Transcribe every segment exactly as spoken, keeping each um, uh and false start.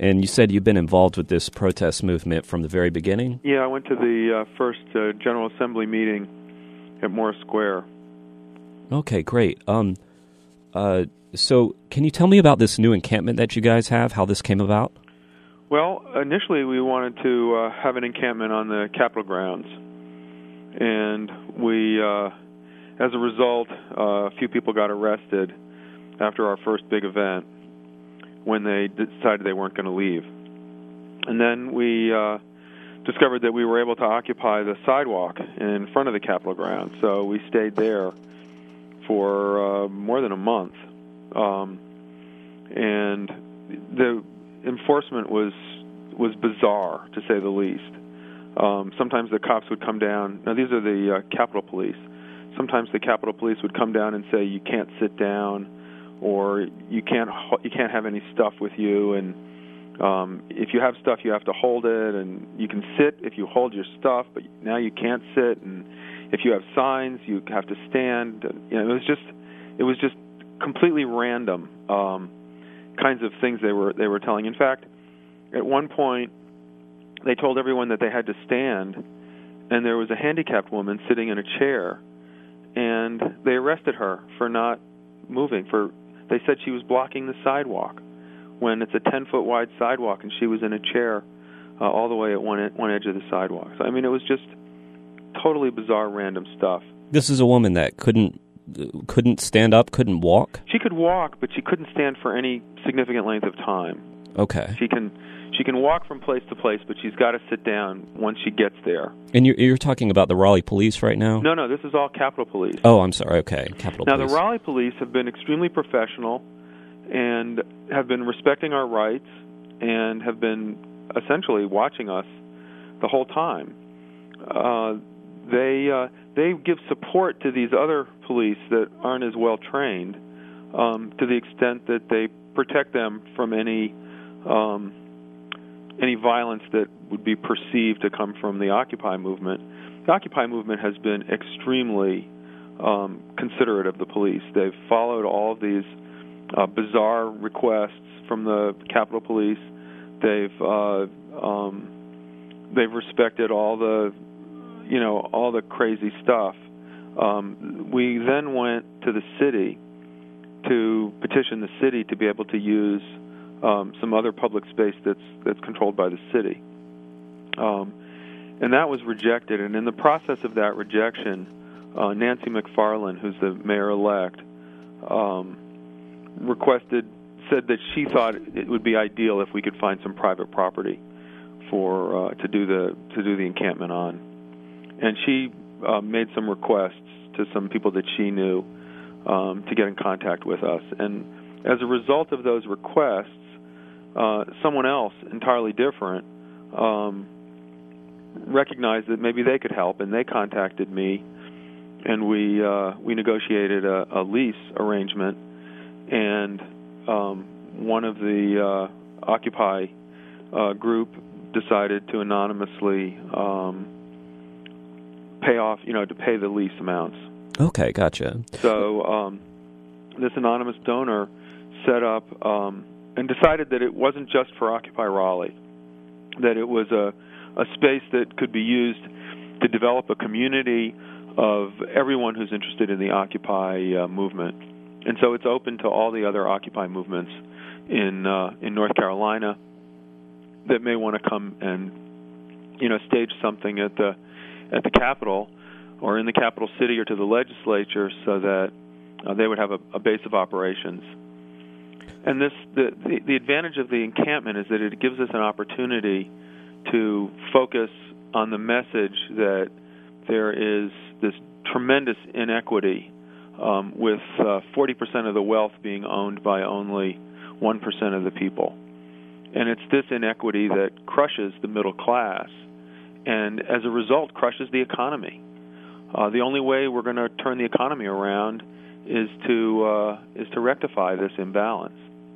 And you said you've been involved with this protest movement from the very beginning? Yeah, I went to the uh, first uh, General Assembly meeting at Morris Square. Okay, great. Um, uh, so can you tell me about this new encampment that you guys have, how this came about? Well, initially we wanted to uh, have an encampment on the Capitol grounds. And we, uh, as a result, uh, a few people got arrested after our first big event when they decided they weren't going to leave. And then we uh, discovered that we were able to occupy the sidewalk in front of the Capitol grounds. So we stayed there for uh, more than a month. Um, and the enforcement was was bizarre, to say the least. Um, sometimes the cops would come down. Now, these are the uh, Capitol Police. Sometimes the Capitol Police would come down and say, you can't sit down, or you can't you can't have any stuff with you, and um, if you have stuff, you have to hold it, and you can sit if you hold your stuff, but now you can't sit, and if you have signs, you have to stand. You know, it was just it was just completely random um, kinds of things they were they were telling. In fact, at one point, they told everyone that they had to stand, and there was a handicapped woman sitting in a chair, and they arrested her for not moving. For they said she was blocking the sidewalk when it's a ten-foot wide sidewalk, and she was in a chair uh, all the way at one ed- one edge of the sidewalk. So, I mean, it was just totally bizarre, random stuff. This is a woman that couldn't couldn't stand up, couldn't walk? She could walk, but she couldn't stand for any significant length of time. Okay. She can she can walk from place to place, but she's got to sit down once she gets there. And you're, you're talking about the Raleigh Police right now? No, no, this is all Capitol Police. Oh, I'm sorry. Okay, Capitol now, Police. Now, the Raleigh Police have been extremely professional and have been respecting our rights and have been essentially watching us the whole time. Uh, they uh, they give support to these other police that aren't as well trained, um, to the extent that they protect them from any um, any violence that would be perceived to come from the Occupy movement. The Occupy movement has been extremely um, considerate of the police. They've followed all of these uh, bizarre requests from the Capitol Police. They've uh, um, they've respected all the you know all the crazy stuff. Um, we then went to the city to petition the city to be able to use um, some other public space that's that's controlled by the city, um, and that was rejected. And in the process of that rejection, uh, Nancy McFarland, who's the mayor-elect, um, requested said that she thought it would be ideal if we could find some private property for uh, to do the to do the encampment on, and she uh, made some requests to some people that she knew um, to get in contact with us. And as a result of those requests, uh, someone else entirely different um, recognized that maybe they could help, and they contacted me, and we uh, we negotiated a, a lease arrangement. And um, one of the uh, Occupy uh, group decided to anonymously um, pay off, you know, to pay the lease amounts. Okay, gotcha. So um, this anonymous donor set up um, and decided that it wasn't just for Occupy Raleigh, that it was a, a space that could be used to develop a community of everyone who's interested in the Occupy uh, movement. And so it's open to all the other Occupy movements in uh, in North Carolina that may want to come and, you know, stage something at the at the Capitol or in the capital city or to the legislature, so that uh, they would have a, a base of operations. And this the, the the advantage of the encampment is that it gives us an opportunity to focus on the message that there is this tremendous inequity, um, with uh, forty percent of the wealth being owned by only one percent of the people. And it's this inequity that crushes the middle class, and as a result crushes the economy. Uh, the only way we're going to turn the economy around is to uh, is to rectify this imbalance.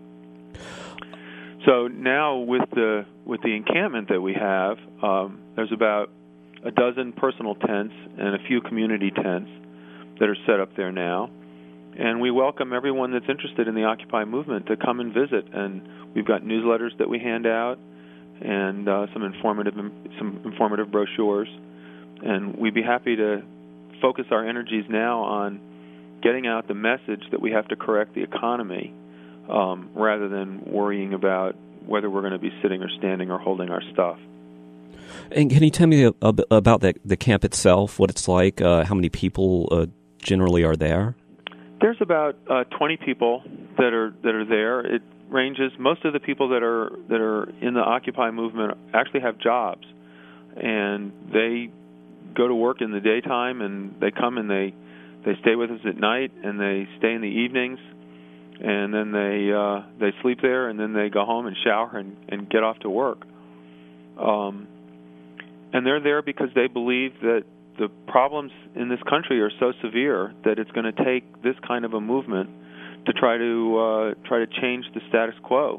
So now with the with the encampment that we have, um, there's about a dozen personal tents and a few community tents that are set up there now. And we welcome everyone that's interested in the Occupy movement to come and visit. And we've got newsletters that we hand out, and uh, some informative some informative brochures. And we'd be happy to focus our energies now on getting out the message that we have to correct the economy, um, rather than worrying about whether we're going to be sitting or standing or holding our stuff. And can you tell me a, a, about the, the camp itself, what it's like, uh, how many people uh, generally are there? There's about uh, twenty people that are that are there. It ranges. Most of the people that are that are in the Occupy movement actually have jobs, and they go to work in the daytime, and they come and they they stay with us at night, and they stay in the evenings, and then they uh, they sleep there, and then they go home and shower and, and get off to work. Um, and they're there because they believe that the problems in this country are so severe that it's going to take this kind of a movement to try to uh, try to change the status quo.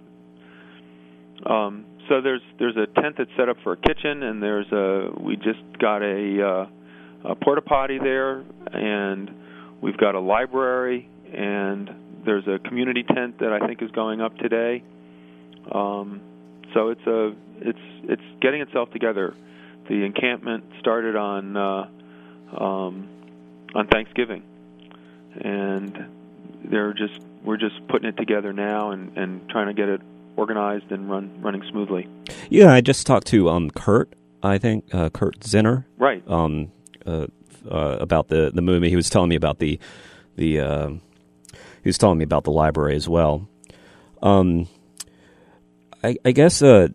Um, so there's there's a tent that's set up for a kitchen, and there's a we just got a, uh, a porta potty there, and we've got a library, and there's a community tent that I think is going up today. Um, so it's a it's it's getting itself together. The encampment started on uh, um, on Thanksgiving, and they're just we're just putting it together now and, and trying to get it organized and run running smoothly. Yeah, I just talked to um, Kurt, I think uh, Kurt Zinner, right? Um, uh, uh, about the, the movement. He was telling me about the the uh, he was telling me about the library as well. Um, I, I guess. Uh,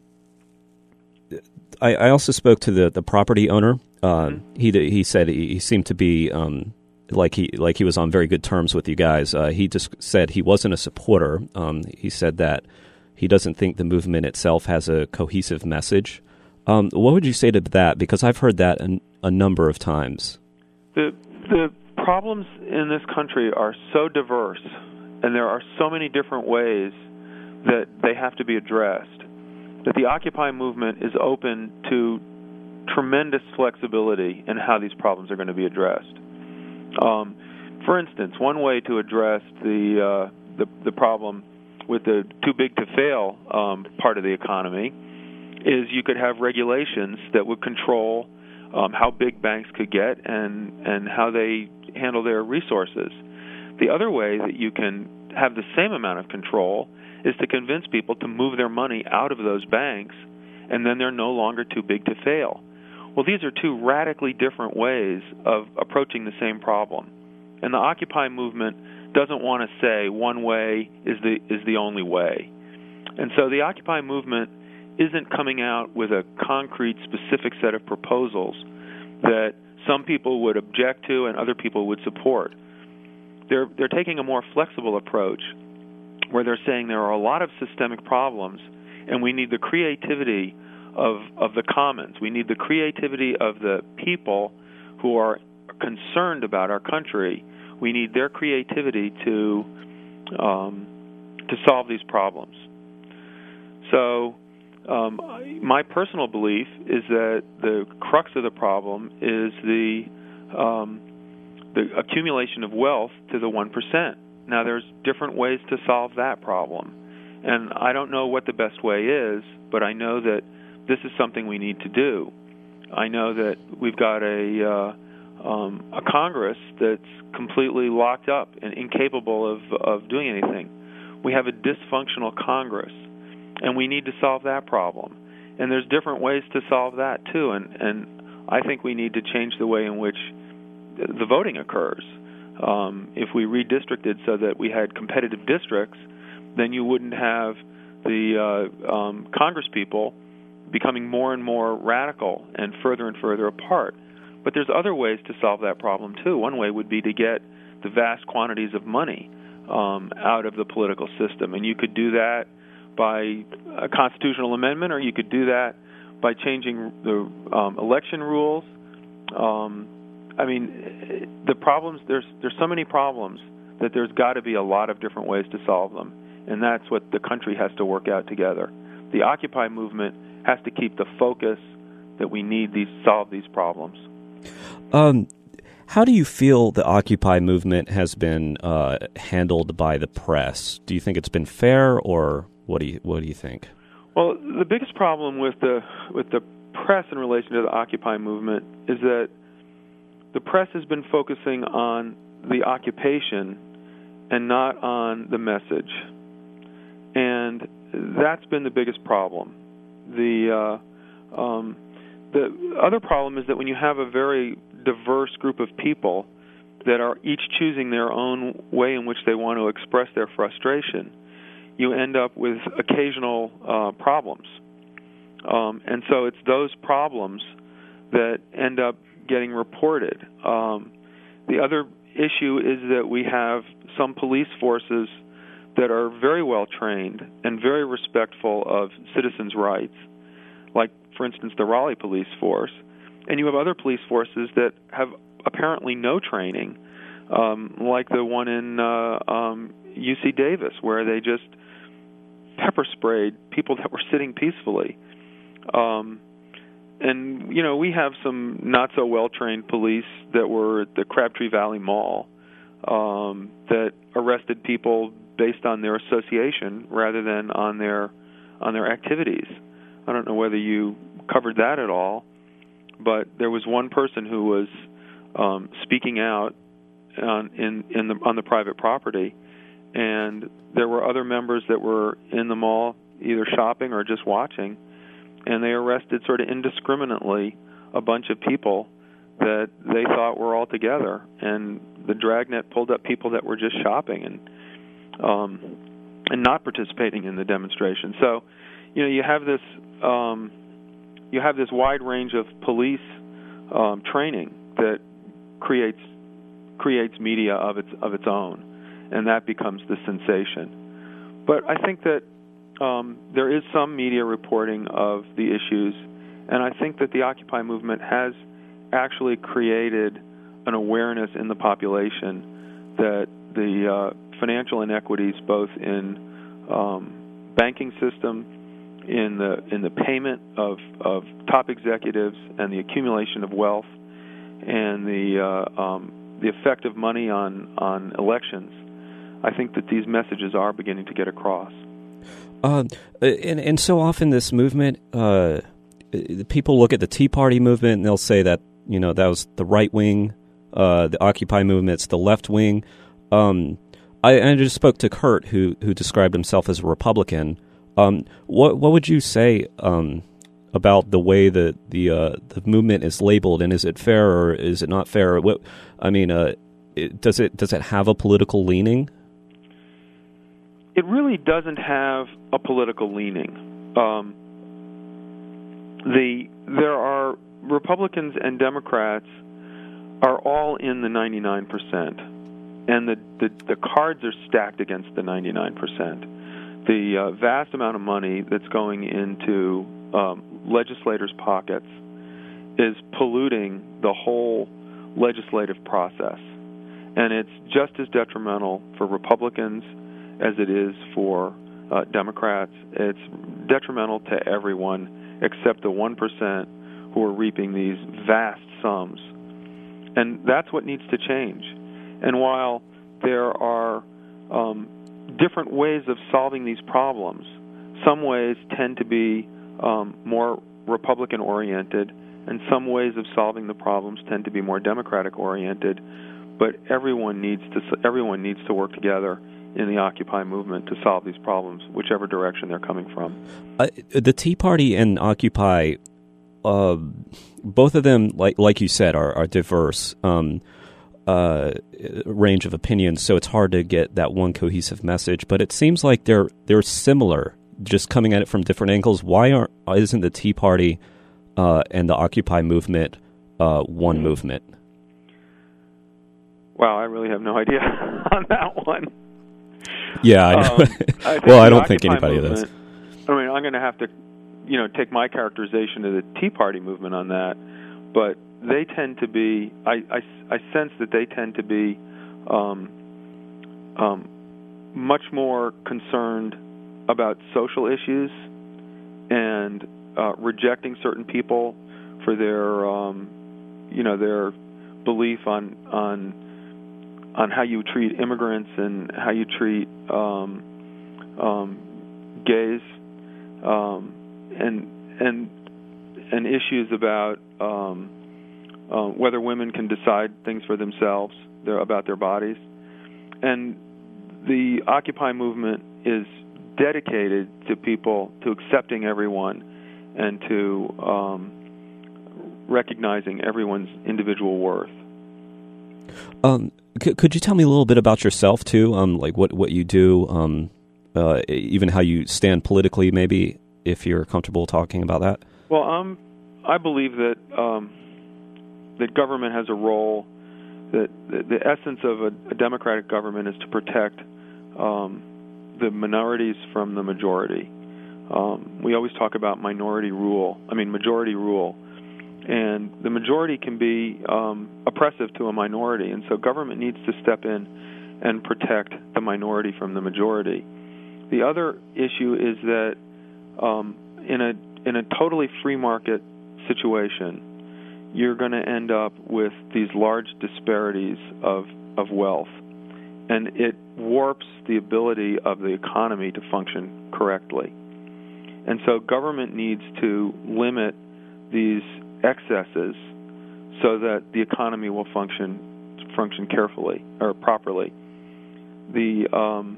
I, I also spoke to the, the property owner. Uh, mm-hmm. He he said he, he seemed to be um, like he like he was on very good terms with you guys. Uh, he just said he wasn't a supporter. Um, he said that he doesn't think the movement itself has a cohesive message. Um, what would you say to that? Because I've heard that a, a number of times. The the problems in this country are so diverse, and there are so many different ways that they have to be addressed, that the Occupy movement is open to tremendous flexibility in how these problems are going to be addressed. Um, for instance, one way to address the, uh, the the problem with the too big to fail um, part of the economy is you could have regulations that would control um, how big banks could get and, and how they handle their resources. The other way that you can have the same amount of control is to convince people to move their money out of those banks, and then they're no longer too big to fail. Well, these are two radically different ways of approaching the same problem. And the Occupy movement doesn't want to say one way is the is the only way. And so the Occupy movement isn't coming out with a concrete, specific set of proposals that some people would object to and other people would support. They're they're taking a more flexible approach, where they're saying there are a lot of systemic problems, and we need the creativity of of the commons. We need the creativity of the people who are concerned about our country. We need their creativity to um, to solve these problems. So um, my personal belief is that the crux of the problem is the um, the accumulation of wealth to the one percent. Now, there's different ways to solve that problem, and I don't know what the best way is, but I know that this is something we need to do. I know that we've got a uh, um, a Congress that's completely locked up and incapable of, of doing anything. We have a dysfunctional Congress, and we need to solve that problem. And there's different ways to solve that, too, and, and I think we need to change the way in which the voting occurs. Um, if we redistricted so that we had competitive districts, then you wouldn't have the uh, um, Congress people becoming more and more radical and further and further apart. But there's other ways to solve that problem, too. One way would be to get the vast quantities of money um, out of the political system. And you could do that by a constitutional amendment, or you could do that by changing the um, election rules. Um, I mean, the problems, there's there's so many problems that there's got to be a lot of different ways to solve them. And that's what the country has to work out together. The Occupy movement has to keep the focus that we need these solve these problems. Um, how do you feel the Occupy movement has been uh, handled by the press? Do you think it's been fair, or what do you what do you think? Well, the biggest problem with the with the press in relation to the Occupy movement is that the press has been focusing on the occupation and not on the message, and that's been the biggest problem. The uh, um, the other problem is that when you have a very diverse group of people that are each choosing their own way in which they want to express their frustration, you end up with occasional uh, problems. Um, and so it's those problems that end up getting reported. Um, the other issue is that we have some police forces that are very well trained and very respectful of citizens' rights, like, for instance, the Raleigh Police Force. And you have other police forces that have apparently no training, um, like the one in uh, um, U C Davis, where they just pepper sprayed people that were sitting peacefully. Um, and, you know, we have some not-so-well-trained police that were at the Crabtree Valley Mall um, that arrested people based on their association rather than on their on their activities. I don't know whether you covered that at all, but there was one person who was um, speaking out on, in, in the, on the private property, and there were other members that were in the mall either shopping or just watching, and they arrested sort of indiscriminately a bunch of people that they thought were all together, and the dragnet pulled up people that were just shopping and um, and not participating in the demonstration. So, you know, you have this um, you have this wide range of police um, training that creates creates media of its of its own, and that becomes the sensation. But I think that um, there is some media reporting of the issues, and I think that the Occupy movement has actually created an awareness in the population that the uh, financial inequities, both in um, banking system, in the in the payment of, of top executives, and the accumulation of wealth, and the uh, um, the effect of money on on elections, I think that these messages are beginning to get across. Uh, and and so often this movement, uh, people look at the Tea Party movement and they'll say that, you know, that was the right wing, uh, the Occupy movement's the left wing. Um, I, I just spoke to Kurt, who who described himself as a Republican. Um, what what would you say um, about the way that the uh, the movement is labeled, and is it fair or is it not fair? What I mean, uh, it, does it does it have a political leaning? It really doesn't have a political leaning. Um, the there are Republicans and Democrats are all in the ninety-nine percent, and the, the, the cards are stacked against the ninety-nine percent. The uh, vast amount of money that's going into um, legislators' pockets is polluting the whole legislative process, and it's just as detrimental for Republicans as it is for uh, Democrats. It's detrimental to everyone except the one percent who are reaping these vast sums. And that's what needs to change. And while there are um, different ways of solving these problems, some ways tend to be um, more Republican-oriented, and some ways of solving the problems tend to be more Democratic-oriented. But everyone needs to everyone needs to work together in the Occupy movement to solve these problems, whichever direction they're coming from. Uh, the Tea Party and Occupy, uh, both of them, like like you said, are, are diverse um, uh, range of opinions. So it's hard to get that one cohesive message. But it seems like they're they're similar, just coming at it from different angles. Why aren't isn't the Tea Party uh, and the Occupy movement uh, one mm-hmm. movement? Wow, I really have no idea on that one. Yeah, I know. Um, I well, I don't think anybody does. I mean, I'm going to have to, you know, take my characterization of the Tea Party movement on that, but they tend to be, I, I, I sense that they tend to be um, um, much more concerned about social issues and uh, rejecting certain people for their, um, you know, their belief on on on how you treat immigrants and how you treat um, um, gays, um, and and and issues about um, uh, whether women can decide things for themselves, their, about their bodies. And the Occupy movement is dedicated to people, to accepting everyone, and to um, recognizing everyone's individual worth. Um, c- could you tell me a little bit about yourself too? Um, like what, what you do, um, uh, even how you stand politically, maybe, if you're comfortable talking about that. Well, um, I believe that um, that government has a role. That the, the essence of a, a democratic government is to protect um, the minorities from the majority. Um, we always talk about minority rule. I mean, majority rule. And the majority can be um, oppressive to a minority, and so government needs to step in and protect the minority from the majority. The other issue is that um, in a in a totally free market situation, you're going to end up with these large disparities of of wealth, and it warps the ability of the economy to function correctly. And so government needs to limit these excesses so that the economy will function function carefully or properly. The um,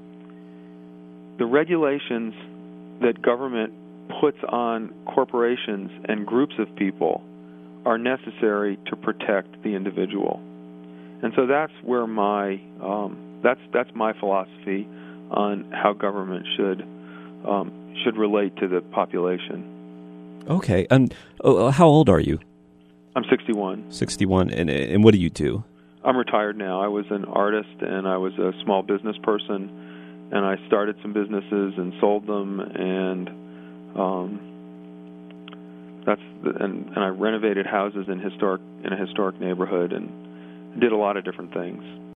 the regulations that government puts on corporations and groups of people are necessary to protect the individual, and so that's where my um, that's that's my philosophy on how government should um, should relate to the population. Okay. And uh, how old are you? I'm sixty-one. sixty-one. And and what do you do? I'm retired now. I was an artist and I was a small business person, and I started some businesses and sold them, and um, that's the, and, and I renovated houses in historic in a historic neighborhood and did a lot of different things.